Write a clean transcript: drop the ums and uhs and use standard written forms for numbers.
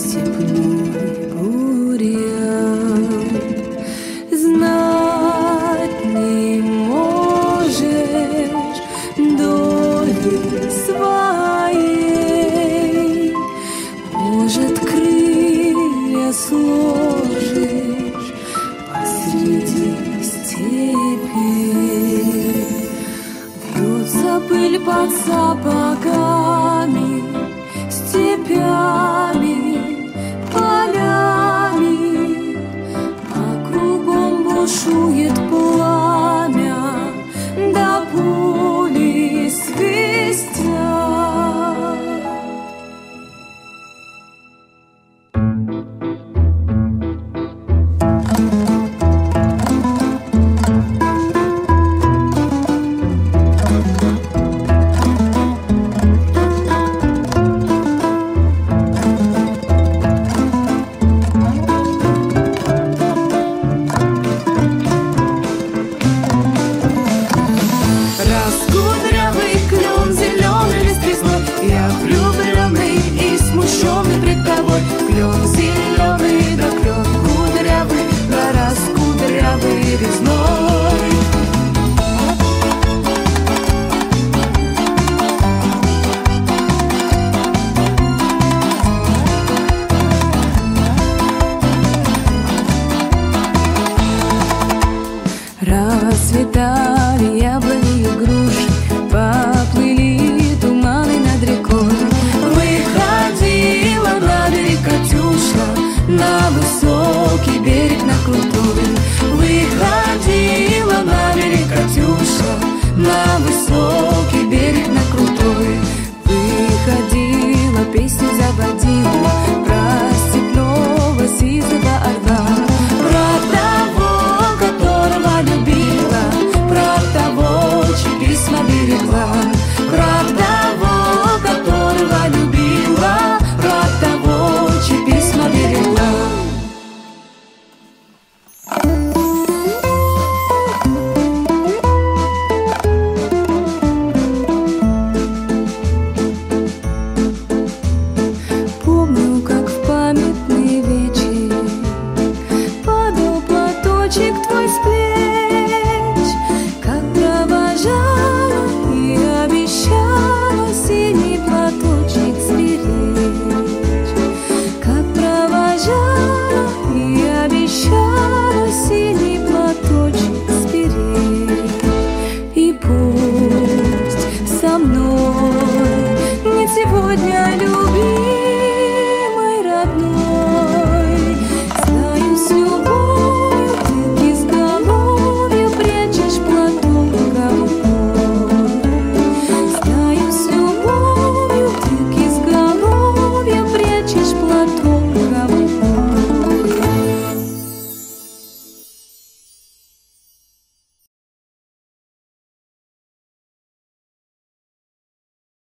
степной бурьян. Знать не можешь доли своей, может, крылья сложишь посреди степи. Вьется пыль под сапогами, степями, полями, а кругом бушует пламя, да пули свистят. Раскудрявый клен зеленый листвой, я влюбленный и смущенный пред тобой. Клен зеленый, да клен кудрявый, да раскудрявый резной. Расцветали яблони и груши, поплыли туманы над рекой. Выходила на берег Катюша, на высокий берег, на крутой. Выходила на берег Катюша, на высокий берег, на крутой. Выходила, песню заводила про степного сизого орла, про того, которого любила, про того, чьи письма берегла, про того, которого любила, про того, чьи письма берегла. Помню, как в памятный вечер падал платочек твой с плеч, как провожала и обещала синий платочек сберечь, как провожала и обещала синий платочек сберечь. И пусть со мной не сегодня люди